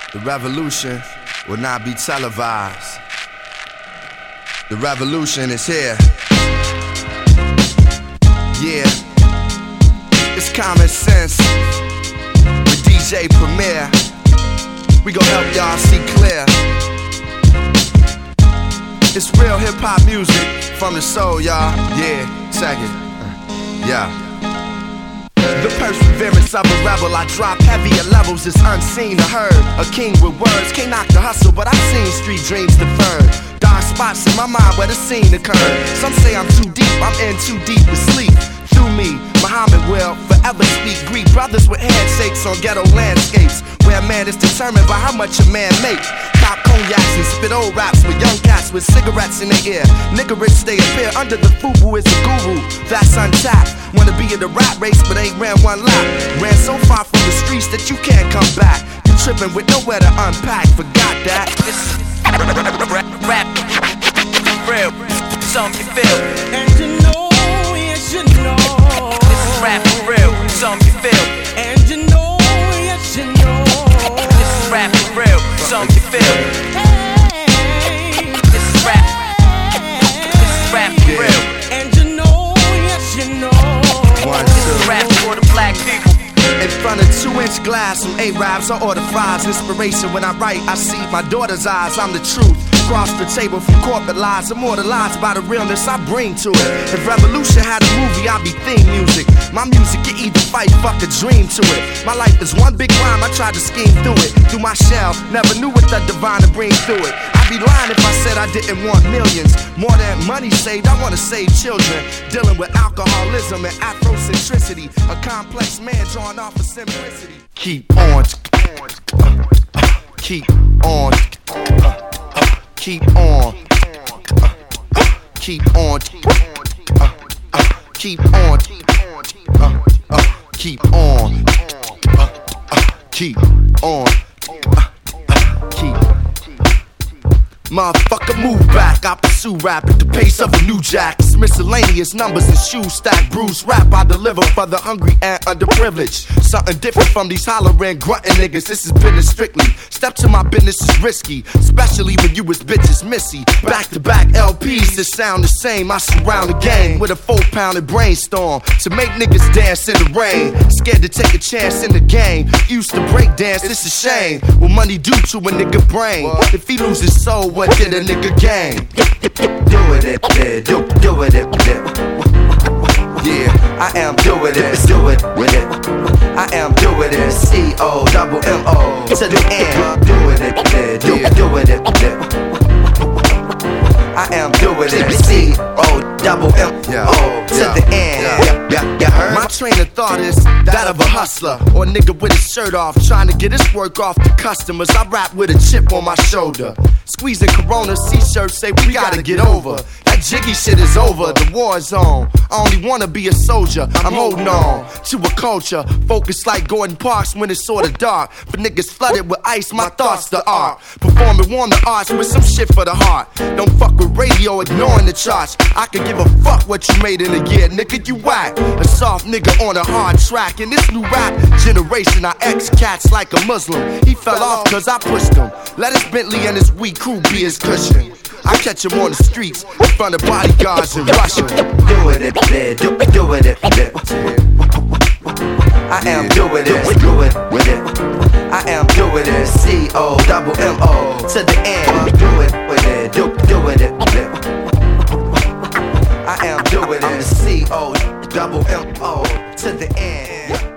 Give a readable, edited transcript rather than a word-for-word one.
The revolution will not be televised. The revolution is here. Yeah, it's common sense with DJ Premier. We gon' help y'all see clear. It's real hip-hop music from the soul, y'all. Yeah, check it. Yeah. The perseverance of a rebel, I drop heavier levels, it's unseen or heard. A king with words, can't knock the hustle, but I've seen street dreams deferred. Dark spots in my mind where the scene occurred. Some say I'm too deep, I'm in too deep to sleep. Through me, Muhammad will forever speak Greek. Brothers with handshakes on ghetto landscapes, where a man is determined by how much a man makes. Pop cognacs and spit old raps with young cats with cigarettes in their ear. Nigga rich they appear under the FUBU is a guru, that's untapped. Wanna be in the rap race but ain't ran one lap. Ran so far from the streets that you can't come back. You tripping with nowhere to unpack, forgot that. Rap, real, something you feel. And you know, yes you know. This is rap for real, something you feel. And you know, yes you know. This is rap for real, something you feel. Hey, This is rap. This is rap for real. and you know, yes you know. This is rap for the black people. In front of 2-inch glass, some A-Raps, I order fries. Inspiration when I write, I see my daughter's eyes. I'm the truth. Cross the table from corporate lies, immortalized by the realness I bring to it. If Revolution had a movie, I'd be theme music. My music, you either fight, fuck a dream to it. My life is one big rhyme, I tried to scheme through it. Through my shell, never knew what the divine to bring through it. I'd be lying if I said I didn't want millions. More than money saved, I wanna save children. Dealing with alcoholism and Afrocentricity. A complex man drawn off of simplicity. Keep on. Keep on. Keep on. Keep on. Keep on. Keep on. Keep on. Keep. Motherfucker, move back. I pursue rap at the pace of a new jack. It's miscellaneous numbers and shoes stack. Bruce rap I deliver for the hungry and underprivileged. Something different from these hollering, grunting niggas. This is business strictly. Step to my business is risky, especially when you was bitches missy. Back to back LPs that sound the same. I surround the game with a 4-pounded brainstorm to make niggas dance in the rain. Scared to take a chance in the game. Used to break dance, it's a shame. What money do to a nigga brain? If he lose his soul, what did a nigga gain? Do it, do it. Yeah, I am doing it, do it with it. I am doing it, C-O-double-M-O to the end. Doing it, doing it. I am doing it, C-O-double-M-O to the end. You heard? My train of thought is that of a hustler or a nigga with his shirt off, trying to get his work off to customers. I rap with a chip on my shoulder. Squeezing Corona, C-shirts say we gotta get over. That jiggy shit is over, the war is on. I only wanna be a soldier, I'm holding on to a culture focused like Gordon Parks when it's sorta dark. For niggas flooded with ice, my thoughts the art. Performing warm the arts with some shit for the heart. Don't fuck with radio, ignoring the charts. I could give a fuck what you made in a year, nigga, you whack. A soft nigga on a hard track. In this new rap generation, I X-cats like a Muslim. He fell off cause I pushed him. Let his Bentley and his weak crew be his cushion. I catch him on the streets in front of bodyguards in Russia. Do it, do it. I am doing it, do it with it. I am doing it, C-O-double-M-O to the end. Do it with it, do it. I am doing it, C-O-double-M-O to the end.